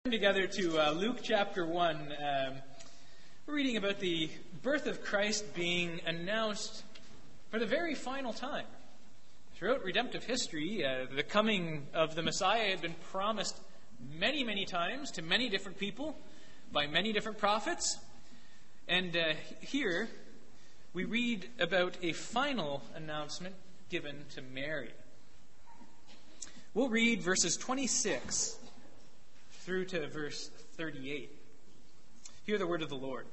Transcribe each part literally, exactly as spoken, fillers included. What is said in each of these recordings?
Together to uh, Luke chapter one. Um, we're reading about the birth of Christ being announced for the very final time. Throughout redemptive history, uh, the coming of the Messiah had been promised many, many times to many different people by many different prophets. And uh, here we read about a final announcement given to Mary. We'll read verses twenty-six through to verse thirty-eight. Hear the word of the Lord.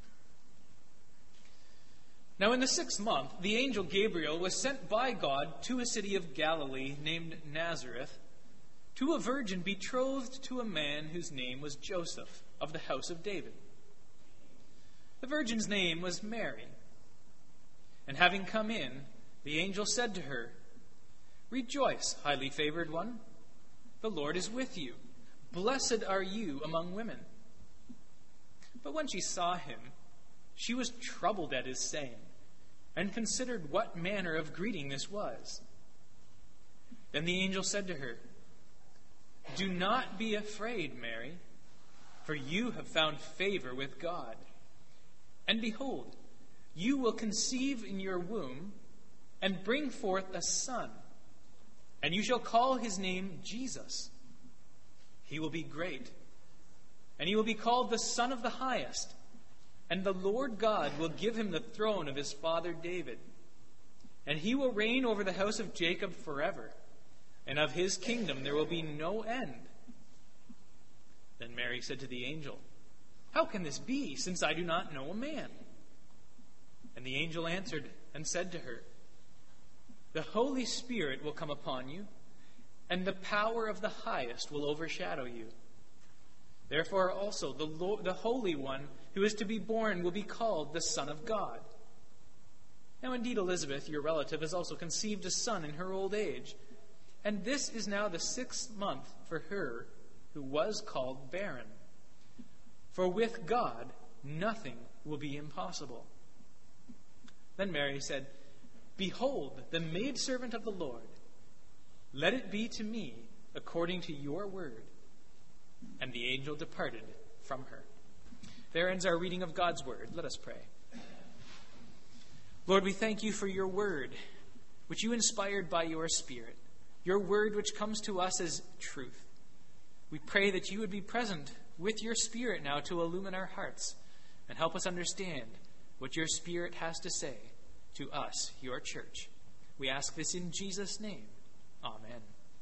Now in the sixth month, the angel Gabriel was sent by God to a city of Galilee named Nazareth, to a virgin betrothed to a man whose name was Joseph, of the house of David. The virgin's name was Mary. And having come in, the angel said to her, "Rejoice, highly favored one, the Lord is with you. Blessed are you among women." But when she saw him, she was troubled at his saying, and considered what manner of greeting this was. Then the angel said to her, "Do not be afraid, Mary, for you have found favor with God. And behold, you will conceive in your womb and bring forth a son, and you shall call his name Jesus. He will be great, and he will be called the Son of the Highest, and the Lord God will give him the throne of his father David. And he will reign over the house of Jacob forever, and of his kingdom there will be no end." Then Mary said to the angel, "How can this be, since I do not know a man?" And the angel answered and said to her, "The Holy Spirit will come upon you, and the power of the Highest will overshadow you. Therefore also the, Lord, the Holy One who is to be born will be called the Son of God. Now indeed Elizabeth, your relative, has also conceived a son in her old age, and this is now the sixth month for her who was called barren. For with God nothing will be impossible." Then Mary said, "Behold, the maidservant of the Lord. Let it be to me according to your word." And the angel departed from her. There ends our reading of God's word. Let us pray. Lord, we thank you for your word, which you inspired by your Spirit, your word which comes to us as truth. We pray that you would be present with your Spirit now to illumine our hearts and help us understand what your Spirit has to say to us, your church. We ask this in Jesus' name. Amen.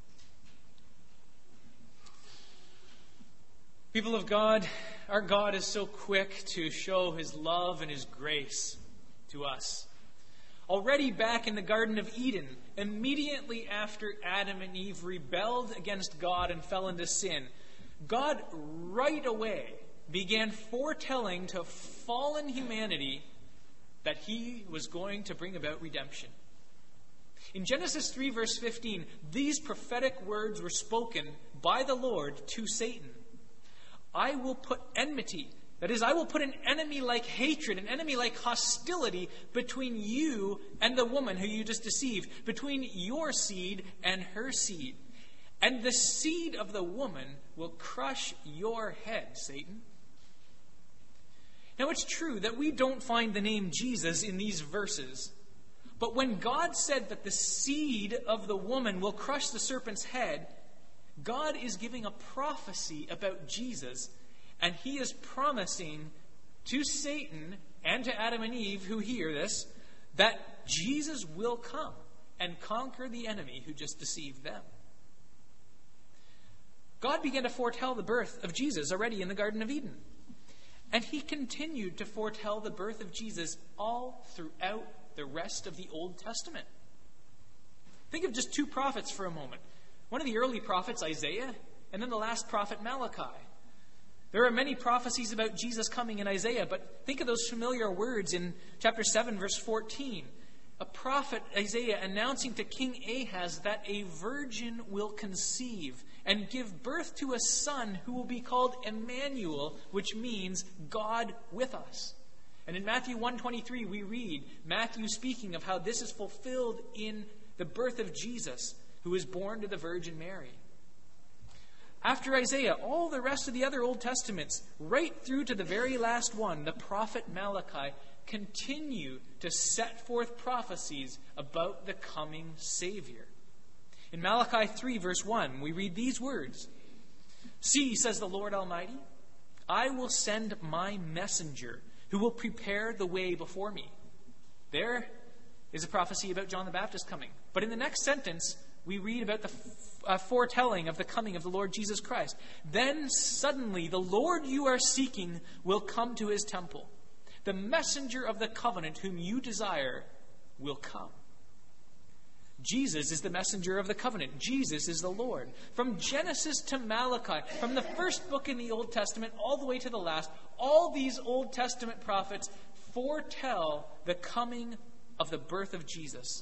People of God, our God is so quick to show his love and his grace to us. Already back in the Garden of Eden, immediately after Adam and Eve rebelled against God and fell into sin, God right away began foretelling to fallen humanity that he was going to bring about redemption. In Genesis three, verse fifteen, these prophetic words were spoken by the Lord to Satan. "I will put enmity," that is, I will put an enemy-like hatred, an enemy-like hostility between you and the woman who you just deceived, between your seed and her seed. And the seed of the woman will crush your head, Satan. Now, it's true that we don't find the name Jesus in these verses. But when God said that the seed of the woman will crush the serpent's head, God is giving a prophecy about Jesus, and he is promising to Satan and to Adam and Eve who hear this, that Jesus will come and conquer the enemy who just deceived them. God began to foretell the birth of Jesus already in the Garden of Eden. And he continued to foretell the birth of Jesus all throughout the rest of the Old Testament. Think of just two prophets for a moment. One of the early prophets, Isaiah, and then the last prophet, Malachi. There are many prophecies about Jesus coming in Isaiah, but think of those familiar words in chapter seven, verse fourteen. A prophet, Isaiah, announcing to King Ahaz that a virgin will conceive and give birth to a son who will be called Emmanuel, which means God with us. And in Matthew one twenty-three, we read Matthew speaking of how this is fulfilled in the birth of Jesus, who was born to the Virgin Mary. After Isaiah, all the rest of the other Old Testaments, right through to the very last one, the prophet Malachi, continue to set forth prophecies about the coming Savior. In Malachi three, verse one, we read these words, "See, says the Lord Almighty, I will send my messenger who will prepare the way before me." There is a prophecy about John the Baptist coming. But in the next sentence, we read about the uh, foretelling of the coming of the Lord Jesus Christ. "Then suddenly the Lord you are seeking will come to his temple. The messenger of the covenant whom you desire will come." Jesus is the messenger of the covenant. Jesus is the Lord. From Genesis to Malachi, from the first book in the Old Testament all the way to the last, all these Old Testament prophets foretell the coming of the birth of Jesus.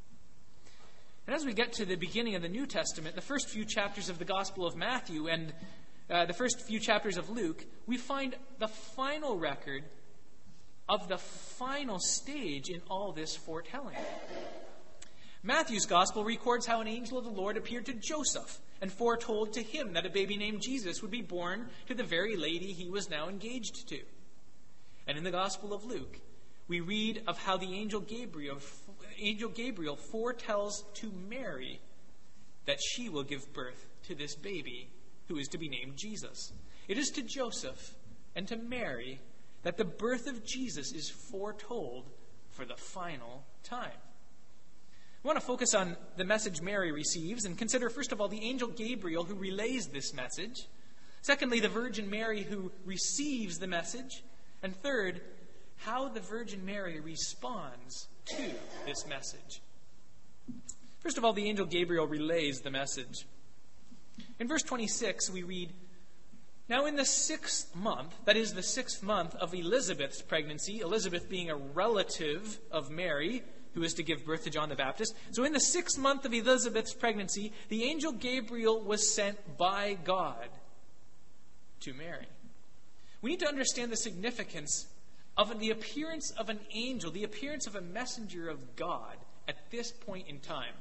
And as we get to the beginning of the New Testament, the first few chapters of the Gospel of Matthew and uh, the first few chapters of Luke, we find the final record of the final stage in all this foretelling. Matthew's Gospel records how an angel of the Lord appeared to Joseph and foretold to him that a baby named Jesus would be born to the very lady he was now engaged to. And in the Gospel of Luke, we read of how the angel Gabriel, angel Gabriel foretells to Mary that she will give birth to this baby who is to be named Jesus. It is to Joseph and to Mary that the birth of Jesus is foretold for the final time. We want to focus on the message Mary receives and consider, first of all, the angel Gabriel who relays this message. Secondly, the Virgin Mary who receives the message. And third, how the Virgin Mary responds to this message. First of all, the angel Gabriel relays the message. In verse twenty-six, we read, "Now in the sixth month," that is the sixth month of Elizabeth's pregnancy, Elizabeth being a relative of Mary, who is to give birth to John the Baptist. So in the sixth month of Elizabeth's pregnancy, the angel Gabriel was sent by God to Mary. We need to understand the significance of the appearance of an angel, the appearance of a messenger of God at this point in time.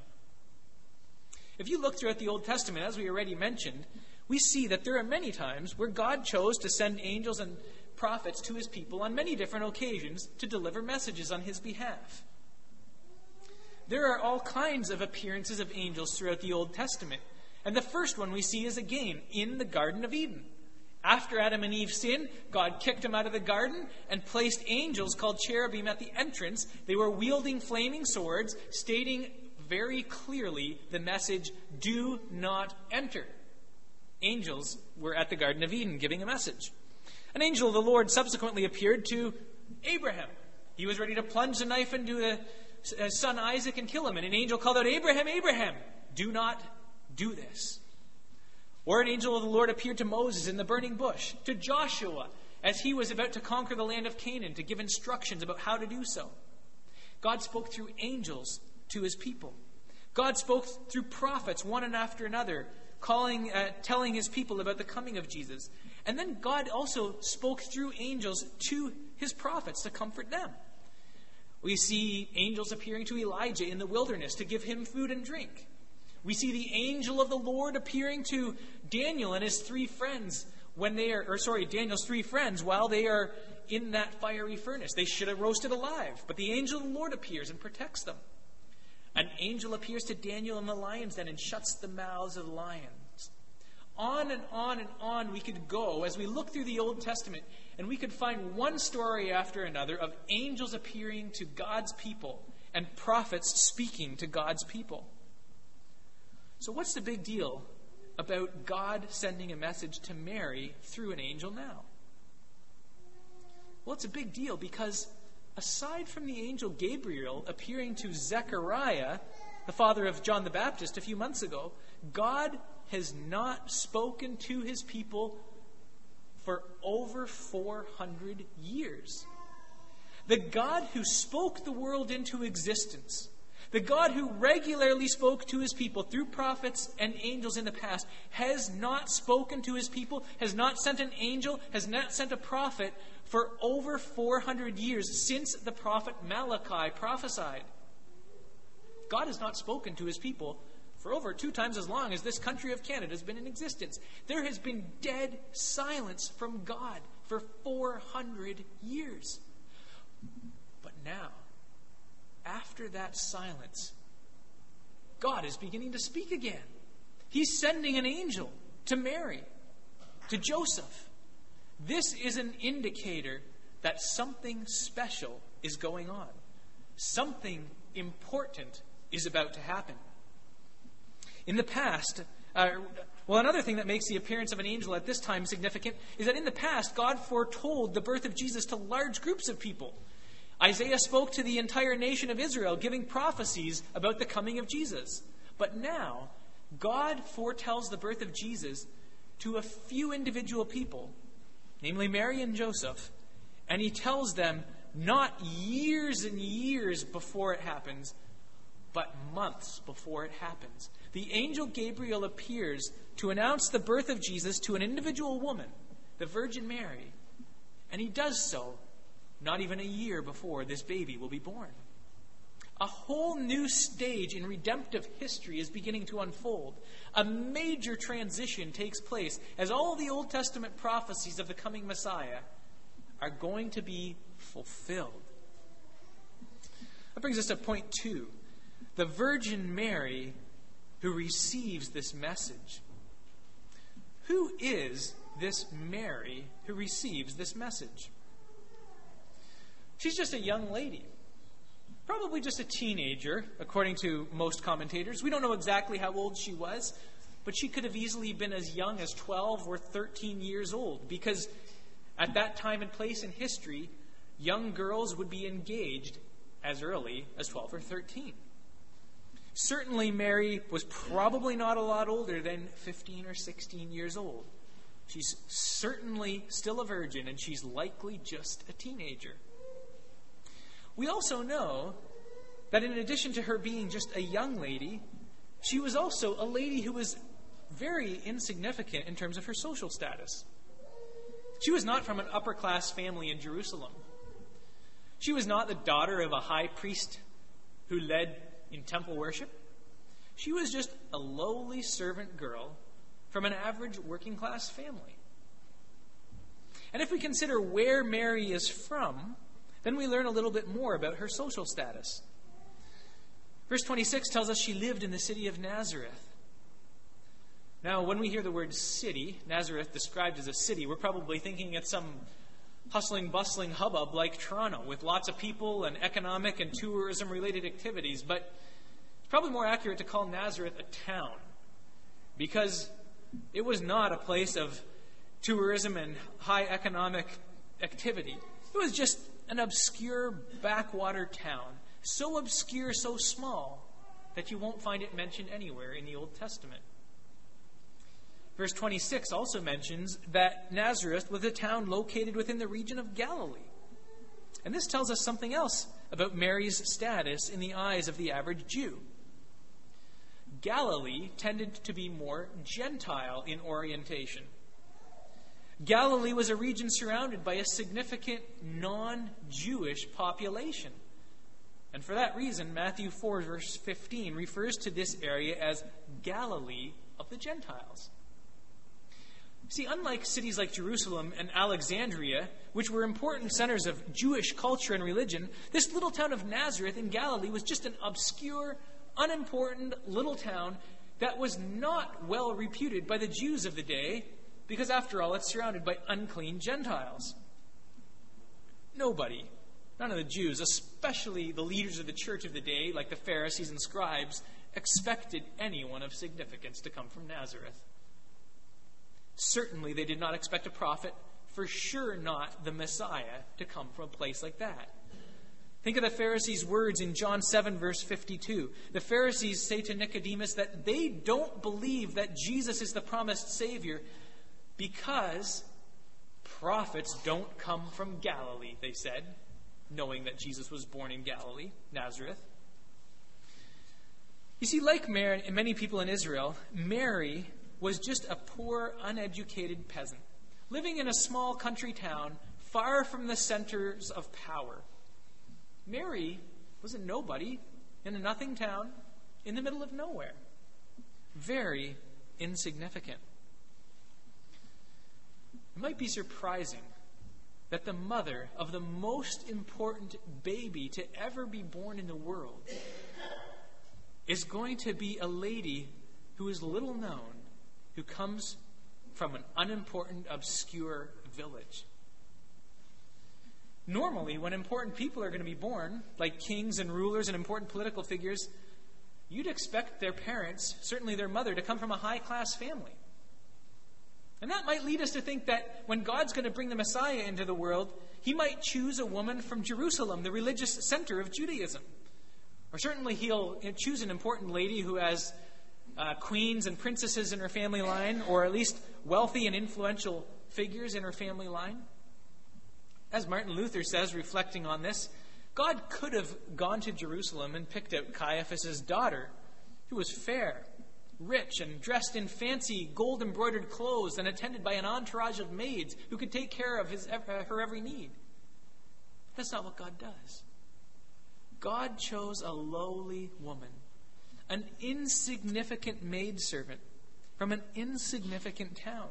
If you look throughout the Old Testament, as we already mentioned, we see that there are many times where God chose to send angels and prophets to his people on many different occasions to deliver messages on his behalf. There are all kinds of appearances of angels throughout the Old Testament. And the first one we see is again in the Garden of Eden. After Adam and Eve sinned, God kicked them out of the garden and placed angels called cherubim at the entrance. They were wielding flaming swords, stating very clearly the message, "Do not enter." Angels were at the Garden of Eden giving a message. An angel of the Lord subsequently appeared to Abraham. He was ready to plunge the knife into the his son Isaac and kill him. And an angel called out, "Abraham, Abraham, do not do this." Or an angel of the Lord appeared to Moses in the burning bush, to Joshua as he was about to conquer the land of Canaan, to give instructions about how to do so. God spoke through angels to his people. God spoke through prophets, one after another, calling, uh, telling his people about the coming of Jesus. And then God also spoke through angels to his prophets to comfort them. We see angels appearing to Elijah in the wilderness to give him food and drink. We see the angel of the Lord appearing to Daniel and his three friends when they are, or sorry, Daniel's three friends while they are in that fiery furnace. They should have roasted alive, but the angel of the Lord appears and protects them. An angel appears to Daniel in the lion's den and shuts the mouths of lions. On and on and on we could go as we look through the Old Testament, and we could find one story after another of angels appearing to God's people and prophets speaking to God's people. So what's the big deal about God sending a message to Mary through an angel now? Well, it's a big deal because aside from the angel Gabriel appearing to Zechariah, the father of John the Baptist, a few months ago, God has not spoken to his people for over four hundred years. The God who spoke the world into existence, the God who regularly spoke to his people through prophets and angels in the past, has not spoken to his people, has not sent an angel, has not sent a prophet for over four hundred years since the prophet Malachi prophesied. God has not spoken to his people for over two times as long as this country of Canada has been in existence. There has been dead silence from God for four hundred years. But now, after that silence, God is beginning to speak again. He's sending an angel to Mary, to Joseph. This is an indicator that something special is going on. Something important is about to happen. In the past, uh, well, another thing that makes the appearance of an angel at this time significant is that in the past, God foretold the birth of Jesus to large groups of people. Isaiah spoke to the entire nation of Israel, giving prophecies about the coming of Jesus. But now, God foretells the birth of Jesus to a few individual people, namely Mary and Joseph, and he tells them not years and years before it happens, but months before it happens. The angel Gabriel appears to announce the birth of Jesus to an individual woman, the Virgin Mary, and he does so not even a year before this baby will be born. A whole new stage in redemptive history is beginning to unfold. A major transition takes place as all the Old Testament prophecies of the coming Messiah are going to be fulfilled. That brings us to point two. The Virgin Mary who receives this message. Who is this Mary who receives this message? She's just a young lady. Probably just a teenager, according to most commentators. We don't know exactly how old she was, but she could have easily been as young as twelve or thirteen years old, because at that time and place in history, young girls would be engaged as early as twelve or thirteen. Certainly, Mary was probably not a lot older than fifteen or sixteen years old. She's certainly still a virgin, and she's likely just a teenager. We also know that in addition to her being just a young lady, she was also a lady who was very insignificant in terms of her social status. She was not from an upper-class family in Jerusalem. She was not the daughter of a high priest who led in temple worship. She was just a lowly servant girl from an average working-class family. And if we consider where Mary is from, then we learn a little bit more about her social status. Verse twenty-six tells us she lived in the city of Nazareth. Now, when we hear the word city, Nazareth described as a city, we're probably thinking it's some hustling, bustling hubbub like Toronto, with lots of people and economic and tourism-related activities. But it's probably more accurate to call Nazareth a town, because it was not a place of tourism and high economic activity. It was just an obscure backwater town, so obscure, so small, that you won't find it mentioned anywhere in the Old Testament. Verse twenty-six also mentions that Nazareth was a town located within the region of Galilee. And this tells us something else about Mary's status in the eyes of the average Jew. Galilee tended to be more Gentile in orientation. Galilee was a region surrounded by a significant non-Jewish population. And for that reason, Matthew four, verse fifteen, refers to this area as Galilee of the Gentiles. See, unlike cities like Jerusalem and Alexandria, which were important centers of Jewish culture and religion, this little town of Nazareth in Galilee was just an obscure, unimportant little town that was not well reputed by the Jews of the day, because after all, it's surrounded by unclean Gentiles. Nobody, none of the Jews, especially the leaders of the church of the day, like the Pharisees and scribes, expected anyone of significance to come from Nazareth. Certainly, they did not expect a prophet, for sure not the Messiah, to come from a place like that. Think of the Pharisees' words in John seven, verse fifty-two. The Pharisees say to Nicodemus that they don't believe that Jesus is the promised Savior because prophets don't come from Galilee, they said, knowing that Jesus was born in Galilee, Nazareth. You see, like Mary and many people in Israel, Mary was just a poor, uneducated peasant, living in a small country town far from the centers of power. Mary was a nobody in a nothing town in the middle of nowhere. very insignificant. It might be surprising that the mother of the most important baby to ever be born in the world is going to be a lady who is little known, who comes from an unimportant, obscure village. Normally, when important people are going to be born, like kings and rulers and important political figures, you'd expect their parents, certainly their mother, to come from a high-class family. And that might lead us to think that when God's going to bring the Messiah into the world, he might choose a woman from Jerusalem, the religious center of Judaism. Or certainly he'll choose an important lady who has uh, queens and princesses in her family line, or at least wealthy and influential figures in her family line. As Martin Luther says, reflecting on this, God could have gone to Jerusalem and picked out Caiaphas' daughter, who was fair, rich, and dressed in fancy gold-embroidered clothes and attended by an entourage of maids who could take care of his, uh, her every need. That's not what God does. God chose a lowly woman, an insignificant maidservant from an insignificant town.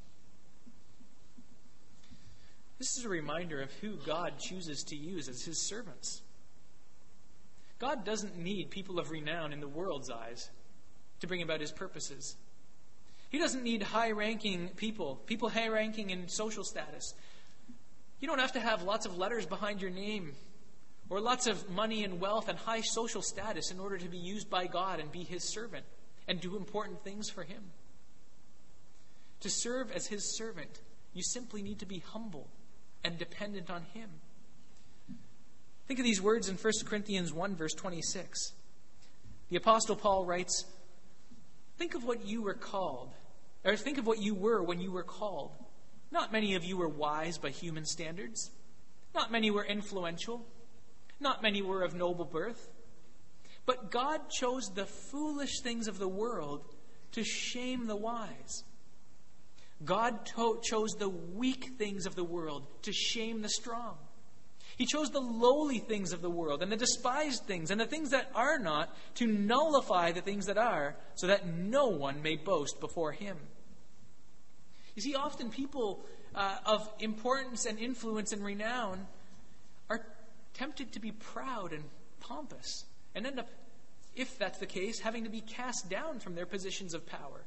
This is a reminder of who God chooses to use as his servants. God doesn't need people of renown in the world's eyes to bring about his purposes. He doesn't need high-ranking people, people high-ranking in social status. You don't have to have lots of letters behind your name or lots of money and wealth and high social status in order to be used by God and be his servant and do important things for him. To serve as his servant, you simply need to be humble and dependent on him. Think of these words in First Corinthians one, verse twenty-six. The Apostle Paul writes, "Think of what you were called, or think of what you were when you were called. Not many of you were wise by human standards. Not many were influential. Not many were of noble birth. But God chose the foolish things of the world to shame the wise. God to- chose the weak things of the world to shame the strong. He chose the lowly things of the world and the despised things and the things that are not to nullify the things that are, so that no one may boast before him." You see, often people uh, of importance and influence and renown are tempted to be proud and pompous and end up, if that's the case, having to be cast down from their positions of power.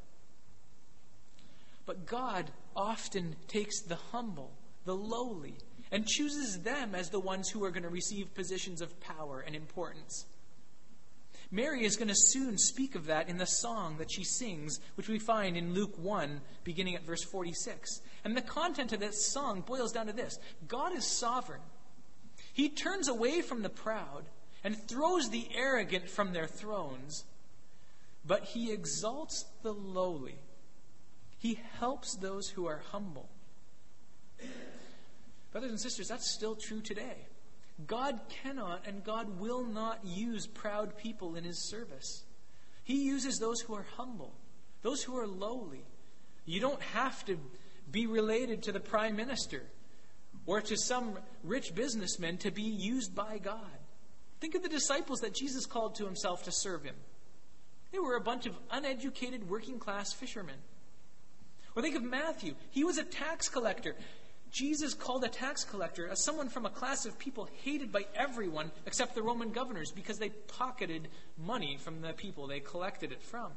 But God often takes the humble, the lowly, and chooses them as the ones who are going to receive positions of power and importance. Mary is going to soon speak of that in the song that she sings, which we find in Luke one, beginning at verse forty-six. And the content of this song boils down to this: God is sovereign. He turns away from the proud and throws the arrogant from their thrones, but he exalts the lowly. He helps those who are humble. Brothers and sisters, that's still true today. God cannot and God will not use proud people in his service. He uses those who are humble, those who are lowly. You don't have to be related to the prime minister or to some rich businessman to be used by God. Think of the disciples that Jesus called to himself to serve him. They were a bunch of uneducated working-class fishermen. Or think of Matthew. He was a tax collector. Jesus called a tax collector as someone from a class of people hated by everyone except the Roman governors because they pocketed money from the people they collected it from.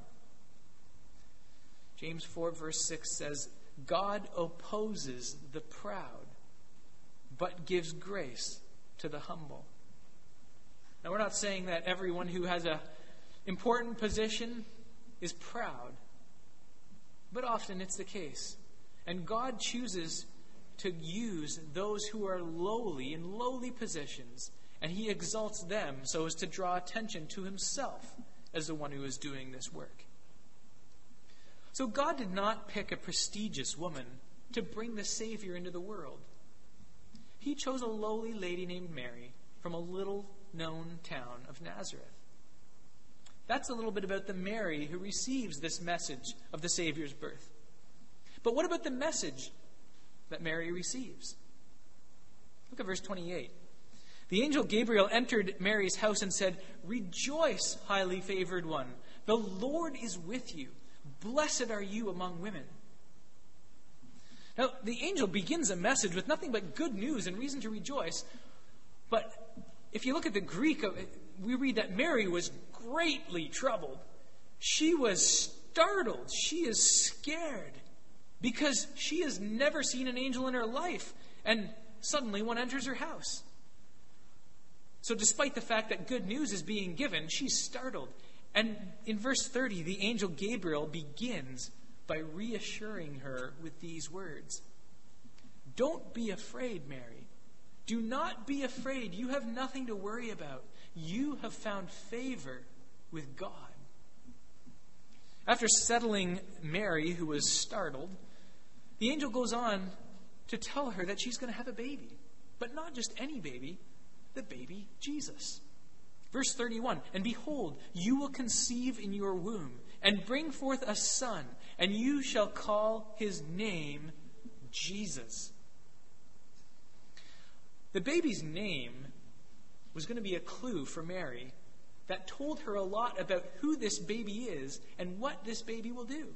James four verse six says, "God opposes the proud, but gives grace to the humble." Now, we're not saying that everyone who has an important position is proud, but often it's the case. And God chooses to use those who are lowly in lowly positions, and he exalts them so as to draw attention to himself as the one who is doing this work. So God did not pick a prestigious woman to bring the Savior into the world. He chose a lowly lady named Mary from a little-known town of Nazareth. That's a little bit about the Mary who receives this message of the Savior's birth. But what about the message that Mary receives? Look at verse twenty-eight. "The angel Gabriel entered Mary's house and said, 'Rejoice, highly favored one. The Lord is with you. Blessed are you among women. Now, the angel begins a message with nothing but good news and reason to rejoice. But if you look at the Greek, we read that Mary was greatly troubled. She was startled. She is scared because she has never seen an angel in her life. And suddenly one enters her house. So despite the fact that good news is being given, she's startled. And in verse thirty, the angel Gabriel begins by reassuring her with these words. Don't be afraid, Mary. Do not be afraid. You have nothing to worry about. You have found favor with God. After settling Mary, who was startled, the angel goes on to tell her that she's going to have a baby. But not just any baby, the baby Jesus. Verse thirty-one, and behold, you will conceive in your womb and bring forth a son, and you shall call his name Jesus. The baby's name was going to be a clue for Mary that told her a lot about who this baby is and what this baby will do.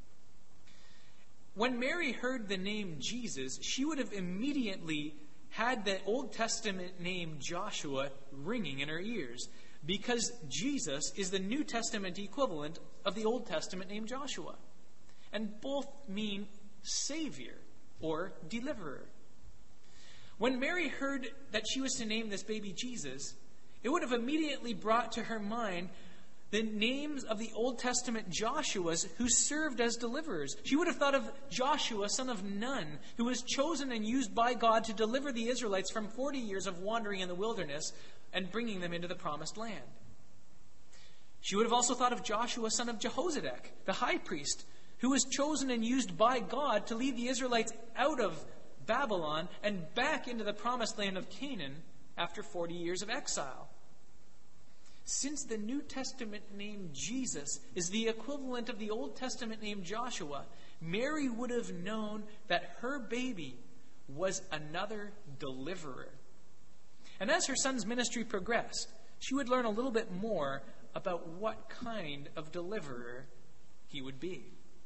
When Mary heard the name Jesus, she would have immediately had the Old Testament name Joshua ringing in her ears, because Jesus is the New Testament equivalent of the Old Testament name Joshua. And both mean Savior or Deliverer. When Mary heard that she was to name this baby Jesus, it would have immediately brought to her mind the names of the Old Testament Joshuas who served as deliverers. She would have thought of Joshua, son of Nun, who was chosen and used by God to deliver the Israelites from forty years of wandering in the wilderness and bringing them into the promised land. She would have also thought of Joshua, son of Jehozadak, the high priest, who was chosen and used by God to lead the Israelites out of Babylon and back into the promised land of Canaan after forty years of exile. Since the New Testament name Jesus is the equivalent of the Old Testament name Joshua, Mary would have known that her baby was another deliverer. And as her son's ministry progressed, she would learn a little bit more about what kind of deliverer he would be.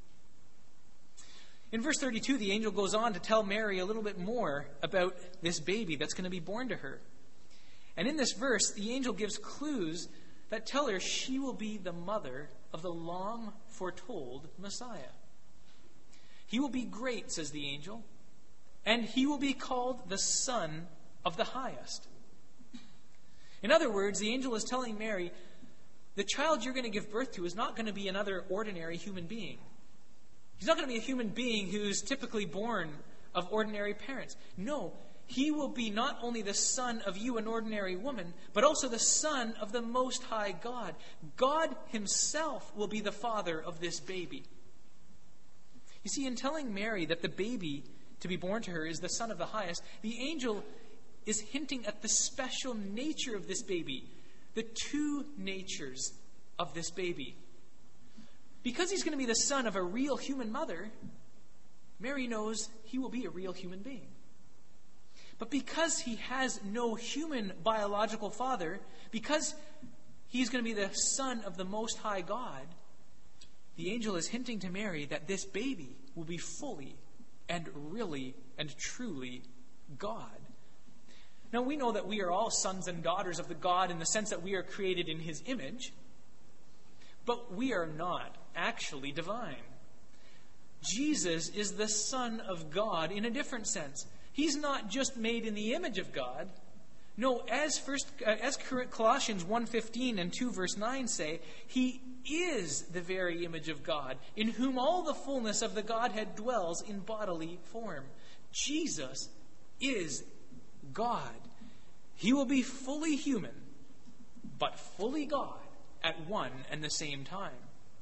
In verse thirty-two, the angel goes on to tell Mary a little bit more about this baby that's going to be born to her. And in this verse, the angel gives clues that tell her she will be the mother of the long foretold Messiah. He will be great, says the angel, and he will be called the Son of the Highest. In other words, the angel is telling Mary, the child you're going to give birth to is not going to be another ordinary human being. He's not going to be a human being who's typically born of ordinary parents. No, he will be not only the son of you, an ordinary woman, but also the son of the Most High God. God himself will be the father of this baby. You see, in telling Mary that the baby to be born to her is the Son of the Highest, the angel is hinting at the special nature of this baby, the two natures of this baby. Because he's going to be the son of a real human mother, Mary knows he will be a real human being. But because he has no human biological father, because he's going to be the son of the Most High God, the angel is hinting to Mary that this baby will be fully and really and truly God. Now, we know that we are all sons and daughters of the God in the sense that we are created in his image, but we are not actually divine. Jesus is the Son of God in a different sense. He's not just made in the image of God. No, as first, uh, as Colossians one fifteen and two verse nine say, he is the very image of God, in whom all the fullness of the Godhead dwells in bodily form. Jesus is God. He will be fully human, but fully God at one and the same time.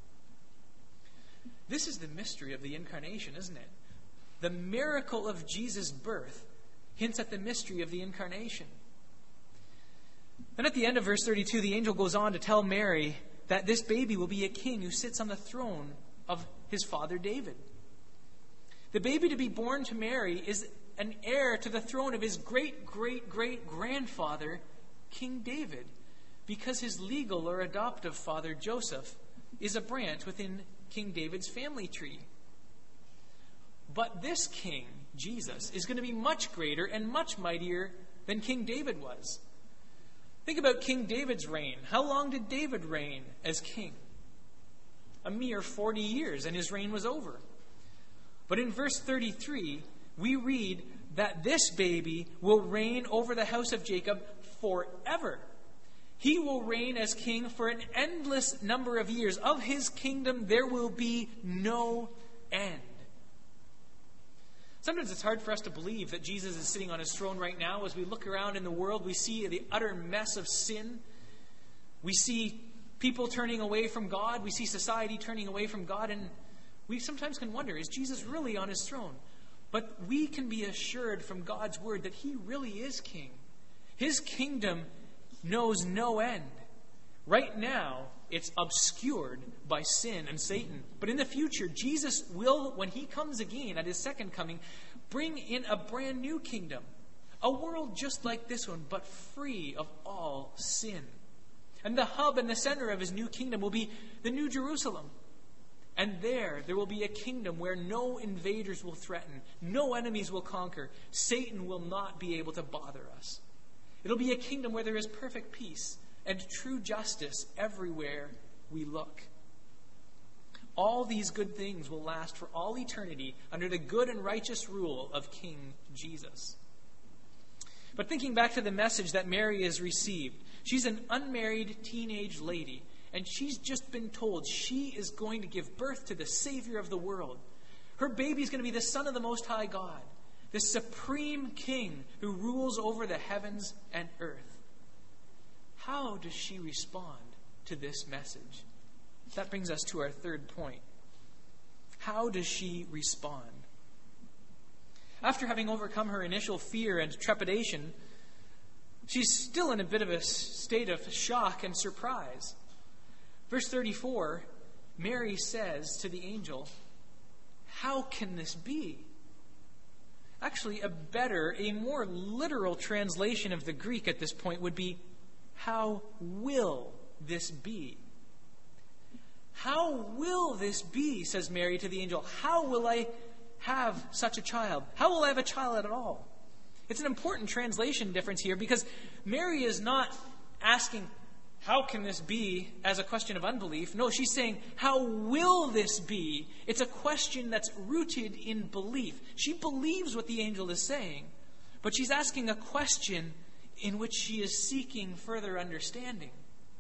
This is the mystery of the incarnation, isn't it? The miracle of Jesus' birth hints at the mystery of the incarnation. Then at the end of verse thirty-two, the angel goes on to tell Mary that this baby will be a king who sits on the throne of his father David. The baby to be born to Mary is an heir to the throne of his great-great-great-grandfather, King David, because his legal or adoptive father, Joseph, is a branch within King David's family tree. But this king, Jesus, is going to be much greater and much mightier than King David was. Think about King David's reign. How long did David reign as king? A mere forty years, and his reign was over. But in verse thirty-three, we read that this baby will reign over the house of Jacob forever. He will reign as king for an endless number of years. Of his kingdom, there will be no end. Sometimes it's hard for us to believe that Jesus is sitting on his throne right now. As we look around in the world, we see the utter mess of sin. We see people turning away from God. We see society turning away from God. And we sometimes can wonder, is Jesus really on his throne? But we can be assured from God's word that he really is king. His kingdom knows no end. Right now, it's obscured by sin and Satan. But in the future, Jesus will, when he comes again at his second coming, bring in a brand new kingdom. A world just like this one, but free of all sin. And the hub and the center of his new kingdom will be the New Jerusalem. And there, there will be a kingdom where no invaders will threaten, no enemies will conquer, Satan will not be able to bother us. It'll be a kingdom where there is perfect peace and true justice everywhere we look. All these good things will last for all eternity under the good and righteous rule of King Jesus. But thinking back to the message that Mary has received, she's an unmarried teenage lady, and she's just been told she is going to give birth to the Savior of the world. Her baby is going to be the Son of the Most High God, the supreme King who rules over the heavens and earth. How does she respond to this message? That brings us to our third point. How does she respond? After having overcome her initial fear and trepidation, she's still in a bit of a state of shock and surprise. Verse thirty-four, Mary says to the angel, "How can this be?" Actually, a better, a more literal translation of the Greek at this point would be, "How will this be?" How will this be, says Mary to the angel. How will I have such a child? How will I have a child at all? It's an important translation difference here because Mary is not asking, how can this be, as a question of unbelief. No, she's saying, how will this be? It's a question that's rooted in belief. She believes what the angel is saying, but she's asking a question in which she is seeking further understanding.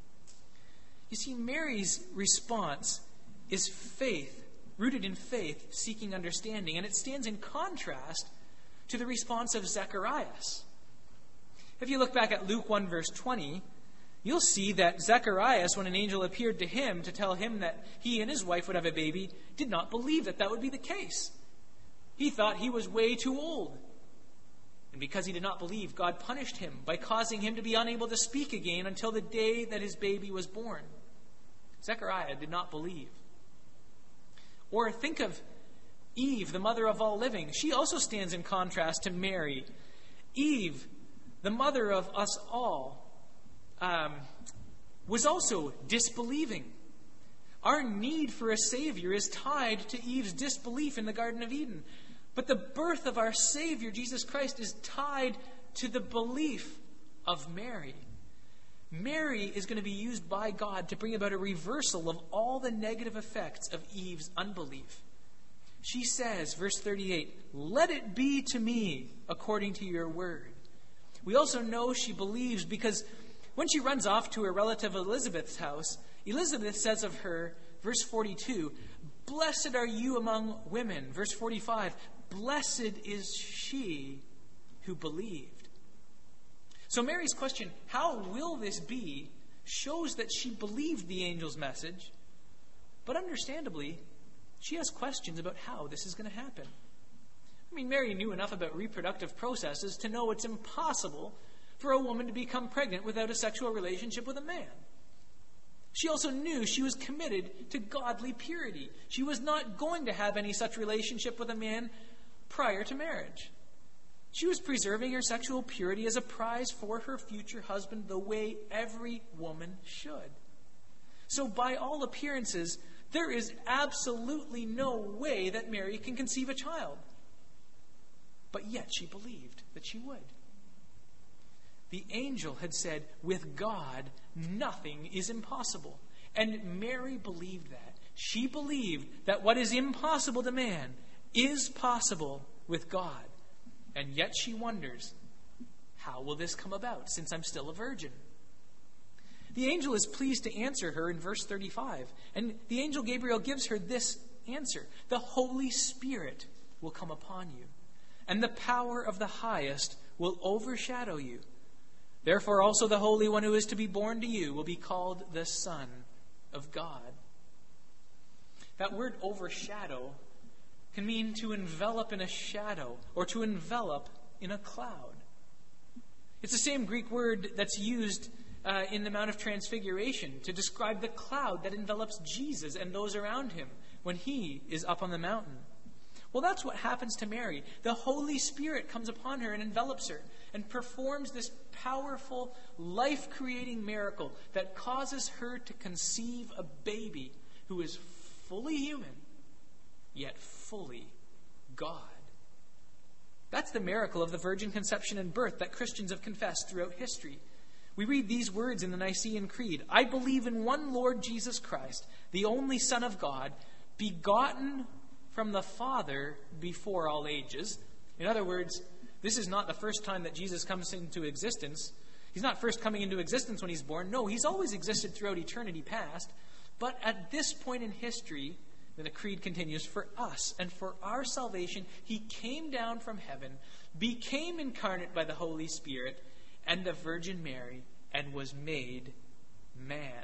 You see, Mary's response is faith, rooted in faith, seeking understanding, and it stands in contrast to the response of Zacharias. If you look back at Luke one, verse twenty, you'll see that Zacharias, when an angel appeared to him to tell him that he and his wife would have a baby, did not believe that that would be the case. He thought he was way too old. And because he did not believe, God punished him by causing him to be unable to speak again until the day that his baby was born. Zechariah did not believe. Or think of Eve, the mother of all living. She also stands in contrast to Mary. Eve, the mother of us all, um, was also disbelieving. Our need for a Savior is tied to Eve's disbelief in the Garden of Eden. But the birth of our Savior, Jesus Christ, is tied to the belief of Mary. Mary is going to be used by God to bring about a reversal of all the negative effects of Eve's unbelief. She says, verse thirty-eight, "Let it be to me according to your word." We also know she believes because when she runs off to her relative Elizabeth's house, Elizabeth says of her, verse forty-two, "Blessed are you among women." Verse forty-five, "Blessed is she who believed." So Mary's question, how will this be, shows that she believed the angel's message, but understandably, she has questions about how this is going to happen. I mean, Mary knew enough about reproductive processes to know it's impossible for a woman to become pregnant without a sexual relationship with a man. She also knew she was committed to godly purity. She was not going to have any such relationship with a man prior to marriage. She was preserving her sexual purity as a prize for her future husband the way every woman should. So by all appearances, there is absolutely no way that Mary can conceive a child. But yet she believed that she would. The angel had said, with God, nothing is impossible. And Mary believed that. She believed that what is impossible to man is possible with God. And yet she wonders, how will this come about since I'm still a virgin? The angel is pleased to answer her in verse thirty-five. And the angel Gabriel gives her this answer. The Holy Spirit will come upon you, and the power of the highest will overshadow you. Therefore also the Holy One who is to be born to you will be called the Son of God. That word overshadow can mean to envelop in a shadow or to envelop in a cloud. It's the same Greek word that's used uh, in the Mount of Transfiguration to describe the cloud that envelops Jesus and those around him when he is up on the mountain. Well, that's what happens to Mary. The Holy Spirit comes upon her and envelops her and performs this powerful, life-creating miracle that causes her to conceive a baby who is fully human, yet fully God. That's the miracle of the virgin conception and birth that Christians have confessed throughout history. We read these words in the Nicene Creed. I believe in one Lord Jesus Christ, the only Son of God, begotten from the Father before all ages. In other words, this is not the first time that Jesus comes into existence. He's not first coming into existence when he's born. No, he's always existed throughout eternity past. But at this point in history, then the creed continues, for us and for our salvation, he came down from heaven, became incarnate by the Holy Spirit and the Virgin Mary, and was made man.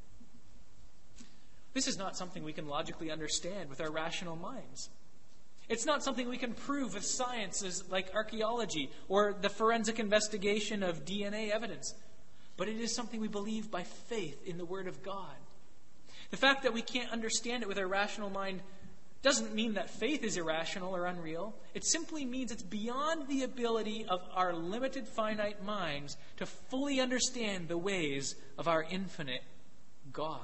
This is not something we can logically understand with our rational minds. It's not something we can prove with sciences like archaeology or the forensic investigation of D N A evidence. But it is something we believe by faith in the Word of God. The fact that we can't understand it with our rational mind doesn't mean that faith is irrational or unreal. It simply means it's beyond the ability of our limited, finite minds to fully understand the ways of our infinite God.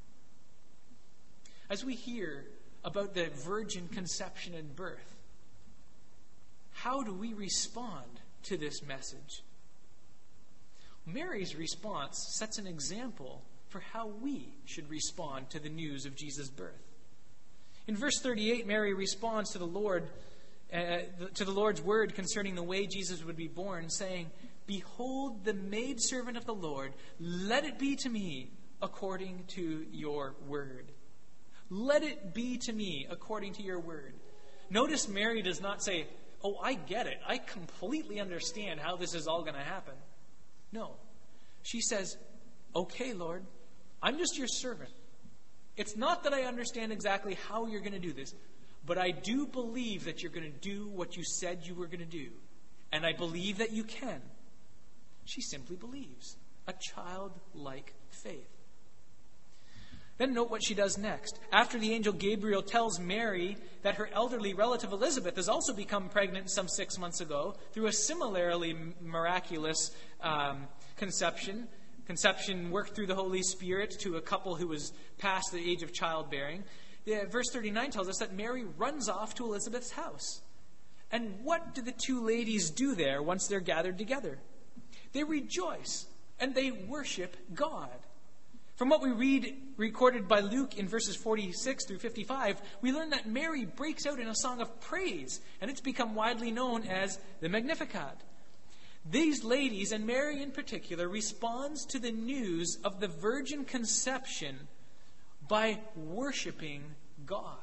As we hear about the virgin conception and birth, how do we respond to this message? Mary's response sets an example for how we should respond to the news of Jesus' birth. In verse thirty-eight, Mary responds to the Lord, uh, to the Lord's word concerning the way Jesus would be born, saying, "Behold, the maidservant of the Lord, let it be to me according to your word." Let it be to me according to your word. Notice Mary does not say, "Oh, I get it. I completely understand how this is all going to happen." No. She says, "Okay, Lord, I'm just your servant. It's not that I understand exactly how you're going to do this, but I do believe that you're going to do what you said you were going to do. And I believe that you can." She simply believes. A childlike faith. Then note what she does next. After the angel Gabriel tells Mary that her elderly relative Elizabeth has also become pregnant some six months ago through a similarly miraculous um, conception, conception worked through the Holy Spirit to a couple who was past the age of childbearing, the, verse thirty-nine tells us that Mary runs off to Elizabeth's house. And what do the two ladies do there once they're gathered together? They rejoice and they worship God. From what we read recorded by Luke in verses forty-six through fifty-five, we learn that Mary breaks out in a song of praise, and it's become widely known as the Magnificat. These ladies, and Mary in particular, responds to the news of the virgin conception by worshiping God.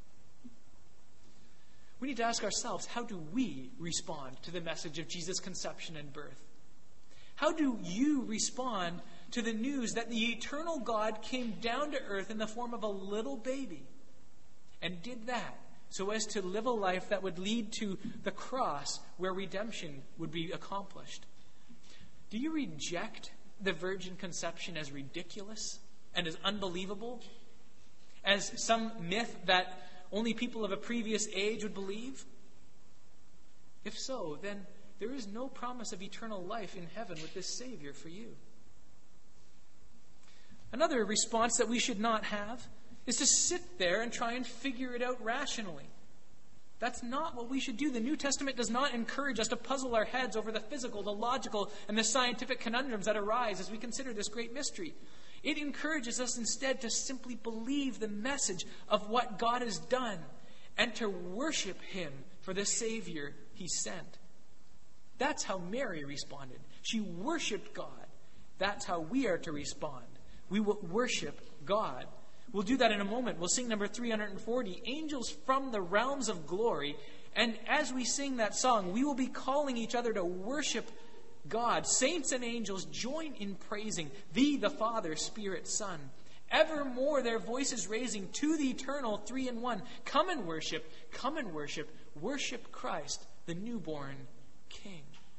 We need to ask ourselves, how do we respond to the message of Jesus' conception and birth? How do you respond to the news that the eternal God came down to earth in the form of a little baby and did that so as to live a life that would lead to the cross where redemption would be accomplished? Do you reject the virgin conception as ridiculous and as unbelievable, as some myth that only people of a previous age would believe? If so, then there is no promise of eternal life in heaven with this Savior for you. Another response that we should not have is to sit there and try and figure it out rationally. That's not what we should do. The New Testament does not encourage us to puzzle our heads over the physical, the logical, and the scientific conundrums that arise as we consider this great mystery. It encourages us instead to simply believe the message of what God has done and to worship him for the Savior he sent. That's how Mary responded. She worshiped God. That's how we are to respond. We will worship God. We'll do that in a moment. We'll sing number three hundred forty, Angels from the Realms of Glory. And as we sing that song, we will be calling each other to worship God. Saints and angels join in praising Thee, the Father, Spirit, Son. Evermore their voices raising to the eternal three in one. Come and worship, come and worship, worship Christ, the newborn King.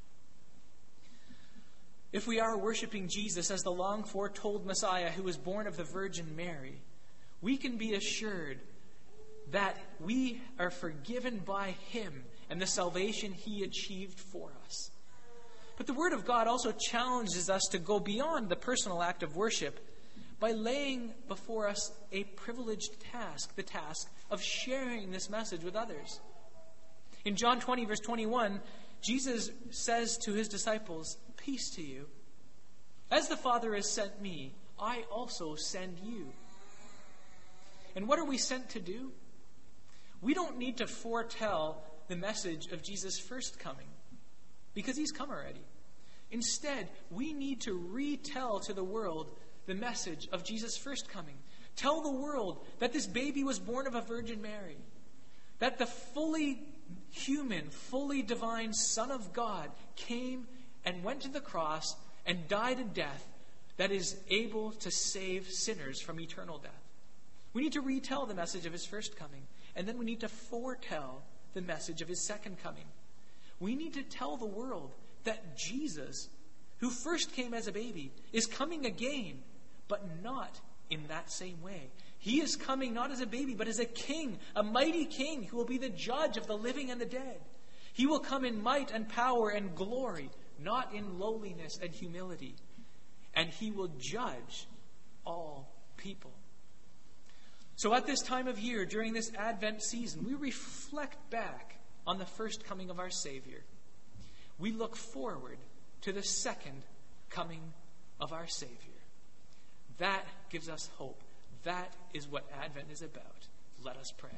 If we are worshiping Jesus as the long foretold Messiah who was born of the Virgin Mary, we can be assured that we are forgiven by him and the salvation he achieved for us. But the Word of God also challenges us to go beyond the personal act of worship by laying before us a privileged task, the task of sharing this message with others. In John twenty, verse twenty-one, Jesus says to his disciples, Peace to you. As the Father has sent me, I also send you. And what are we sent to do? We don't need to foretell the message of Jesus' first coming, because he's come already. Instead, we need to retell to the world the message of Jesus' first coming. Tell the world that this baby was born of a Virgin Mary, that the fully human, fully divine Son of God came and went to the cross and died a death that is able to save sinners from eternal death. We need to retell the message of his first coming, and then we need to foretell the message of his second coming. We need to tell the world that Jesus, who first came as a baby, is coming again, but not in that same way. He is coming not as a baby, but as a king, a mighty king who will be the judge of the living and the dead. He will come in might and power and glory, not in lowliness and humility. And he will judge all people. So at this time of year, during this Advent season, we reflect back on the first coming of our Savior. We look forward to the second coming of our Savior. That gives us hope. That is what Advent is about. Let us pray.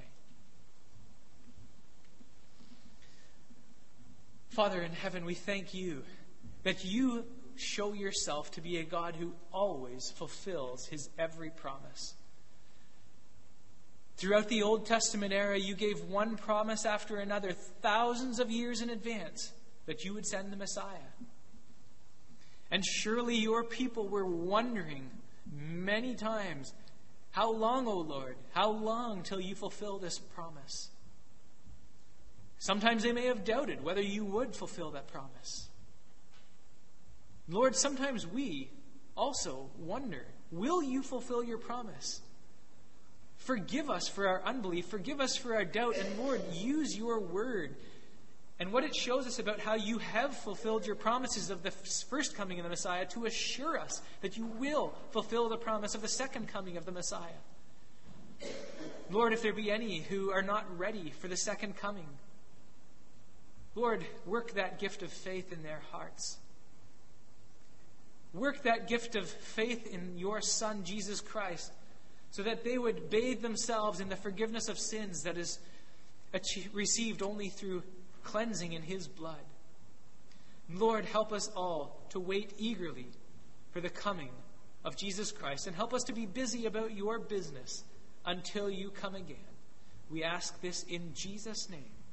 Father in heaven, we thank you that you show yourself to be a God who always fulfills his every promise. Throughout the Old Testament era, you gave one promise after another, thousands of years in advance, that you would send the Messiah. And surely your people were wondering many times, how long, O Lord, how long till you fulfill this promise? Sometimes they may have doubted whether you would fulfill that promise. Lord, sometimes we also wonder, will you fulfill your promise? Forgive us for our unbelief. Forgive us for our doubt. And Lord, use your word and what it shows us about how you have fulfilled your promises of the first coming of the Messiah to assure us that you will fulfill the promise of the second coming of the Messiah. Lord, if there be any who are not ready for the second coming, Lord, work that gift of faith in their hearts. Work that gift of faith in your Son, Jesus Christ, so that they would bathe themselves in the forgiveness of sins that is achieved, received only through cleansing in his blood. Lord, help us all to wait eagerly for the coming of Jesus Christ, and help us to be busy about your business until you come again. We ask this in Jesus' name.